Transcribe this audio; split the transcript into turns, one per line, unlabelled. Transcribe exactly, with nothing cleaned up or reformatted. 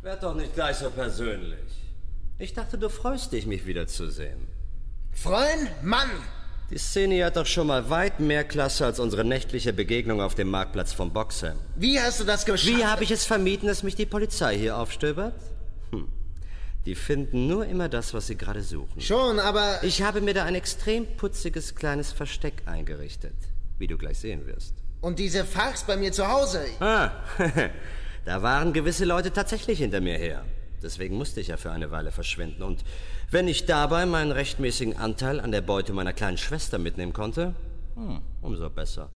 Werd doch nicht gleich so persönlich. Ich dachte, du freust dich, mich wiederzusehen.
Freuen? Mann!
Die Szene hat doch schon mal weit mehr Klasse als unsere nächtliche Begegnung auf dem Marktplatz von Boxham.
Wie hast du das geschafft?
Wie habe ich es vermieden, dass mich die Polizei hier aufstöbert? Hm. Die finden nur immer das, was sie gerade suchen.
Schon, aber...
Ich habe mir da ein extrem putziges kleines Versteck eingerichtet, wie du gleich sehen wirst.
Und diese Farce bei mir zu Hause?
Ah, da waren gewisse Leute tatsächlich hinter mir her. Deswegen musste ich ja für eine Weile verschwinden. Und wenn ich dabei meinen rechtmäßigen Anteil an der Beute meiner kleinen Schwester mitnehmen konnte, hm, umso besser.